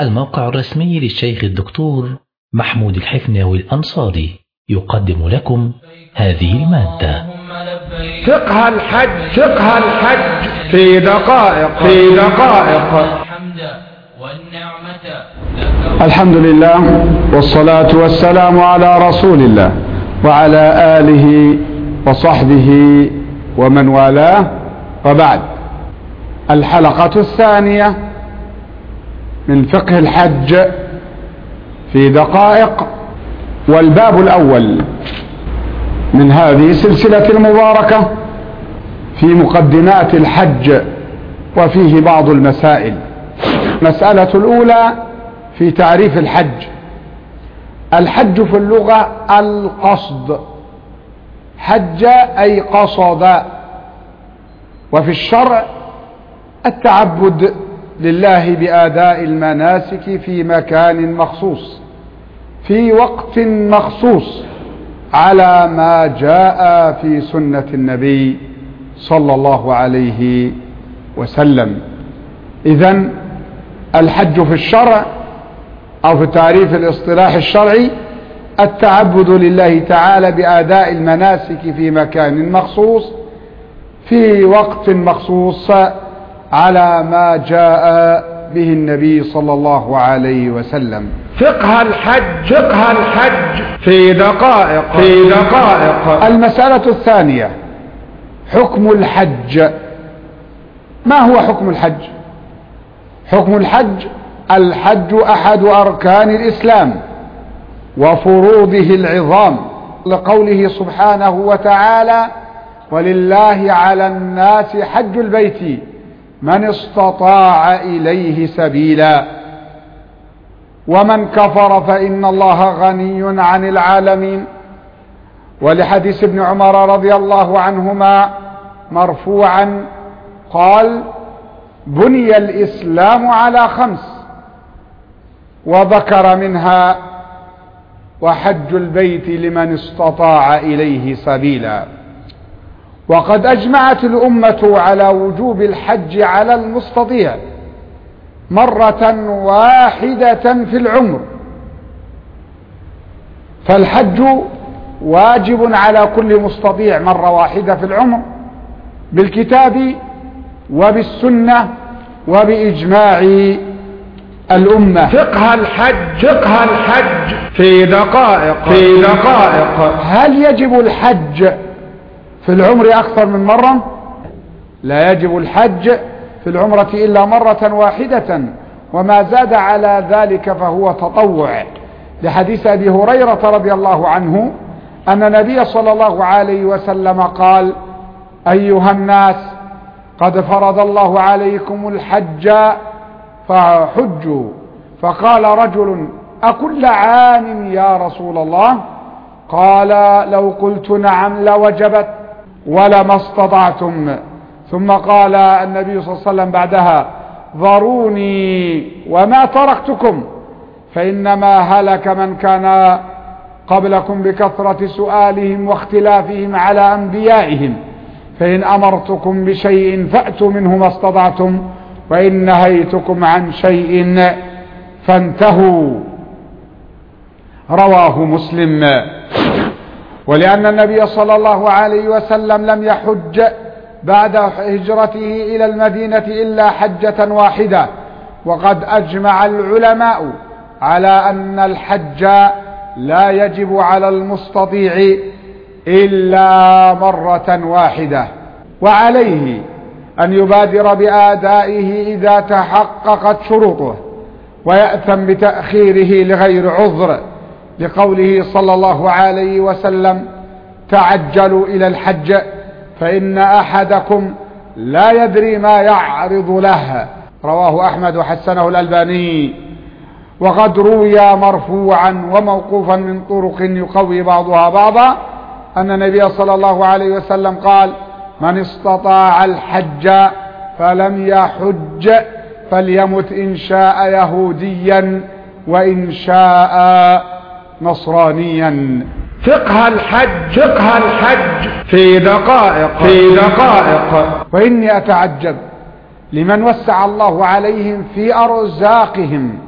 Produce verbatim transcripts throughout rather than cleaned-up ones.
الموقع الرسمي للشيخ الدكتور محمود الحفناوي الأنصاري يقدم لكم هذه المادة. فقه الحج فقه الحج في دقائق في دقائق. الحمد لله والصلاة والسلام على رسول الله وعلى آله وصحبه ومن والاه، وبعد. الحلقة الثانية من فقه الحج في دقائق، والباب الأول من هذه السلسلة المباركة في مقدمات الحج، وفيه بعض المسائل. المسألة الأولى في تعريف الحج. الحج في اللغة القصد، حج أي قصد، وفي الشرع التعبد لله بأداء المناسك في مكان مخصوص في وقت مخصوص على ما جاء في سنة النبي صلى الله عليه وسلم. إذن الحج في الشرع أو في تعريف الاصطلاح الشرعي التعبد لله تعالى بأداء المناسك في مكان مخصوص في وقت مخصوص على ما جاء به النبي صلى الله عليه وسلم. فقه الحج فقه الحج في دقائق في دقائق. المسألة الثانية حكم الحج. ما هو حكم الحج؟ حكم الحج: الحج أحد أركان الإسلام وفروضه العظام، لقوله سبحانه وتعالى: ولله على الناس حج البيت من استطاع إليه سبيلا ومن كفر فإن الله غني عن العالمين. ولحديث ابن عمر رضي الله عنهما مرفوعا قال: بني الإسلام على خمس، وذكر منها وحج البيت لمن استطاع إليه سبيلا. وقد أجمعت الأمة على وجوب الحج على المستطيع مرة واحدة في العمر، فالحج واجب على كل مستطيع مرة واحدة في العمر بالكتاب وبالسنة وبإجماع الأمة. فقه الحج فقه الحج في دقائق في دقائق. هل يجب الحج في العمر أكثر من مرة؟ لا يجب الحج في العمرة إلا مرة واحدة، وما زاد على ذلك فهو تطوع، لحديث أبي هريرة رضي الله عنه أن النبي صلى الله عليه وسلم قال: أيها الناس، قد فرض الله عليكم الحج فحجوا. فقال رجل: أكل عام يا رسول الله؟ قال: لو قلت نعم لوجبت ولما استطعتم. ثم قال النبي صلى الله عليه وسلم بعدها: ذروني وما تركتكم، فإنما هلك من كان قبلكم بكثرة سؤالهم واختلافهم على أنبيائهم، فإن أمرتكم بشيء فأتوا منه ما استطعتم، وإن نهيتكم عن شيء فانتهوا. رواه مسلم. ولأن النبي صلى الله عليه وسلم لم يحج بعد هجرته إلى المدينة إلا حجة واحدة، وقد أجمع العلماء على أن الحج لا يجب على المستطيع إلا مرة واحدة، وعليه أن يبادر بأدائه إذا تحققت شروطه، ويأثم بتأخيره لغير عذر، لقوله صلى الله عليه وسلم: تعجلوا إلى الحج فإن أحدكم لا يدري ما يعرض له. رواه أحمد وحسنه الألباني. وقد روي مرفوعا وموقوفا من طرق يقوي بعضها بعضا أن النبي صلى الله عليه وسلم قال: من استطاع الحج فلم يحج فليمت إن شاء يهوديا وإن شاء نصرانيا. فقه الحج فقه الحج في دقائق في دقائق. وإني أتعجب لمن وسع الله عليهم في أرزاقهم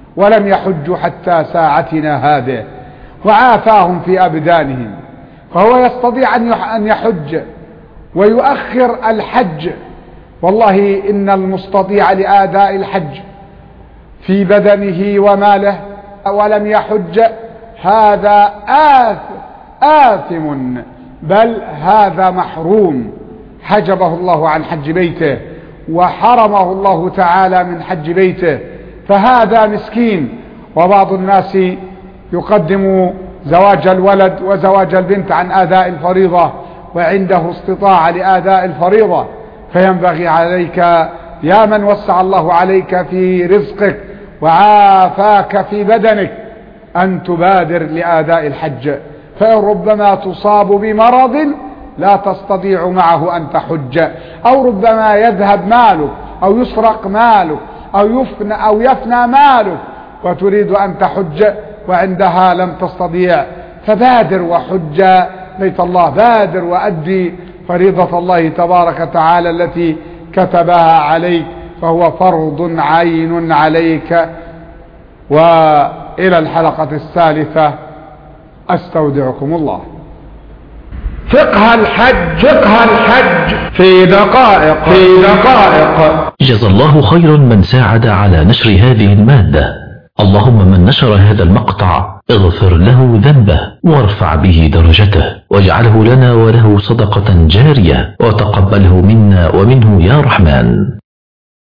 ولم يحجوا حتى ساعتنا هذه، وعافاهم في أبدانهم، فهو يستطيع أن يحج ويؤخر الحج. والله إن المستطيع لآداء الحج في بدنه وماله ولم يحج هذا آثم، بل هذا محروم، حجبه الله عن حج بيته وحرمه الله تعالى من حج بيته، فهذا مسكين. وبعض الناس يقدم زواج الولد وزواج البنت عن آداء الفريضة وعنده استطاعة لآداء الفريضة، فينبغي عليك يا من وسع الله عليك في رزقك وعافاك في بدنك أن تبادر لآداء الحج، فإن ربما تصاب بمرض لا تستطيع معه أن تحج، أو ربما يذهب مالك أو يسرق مالك أو يفنى, أو يفنى مالك وتريد أن تحج وعندها لم تستطيع، فبادر وحج بيت الله، بادر وأدي فريضة الله تبارك وتعالى التي كتبها عليك، فهو فرض عين عليك. وإلى الحلقة الثالثة أستودعكم الله. فقه الحج فقه الحج في دقائق في دقائق. جزا الله خيرا من ساعد على نشر هذه المادة. اللهم من نشر هذا المقطع اغفر له ذنبه وارفع به درجته، واجعله لنا وله صدقة جارية، وتقبله منا ومنه يا رحمن.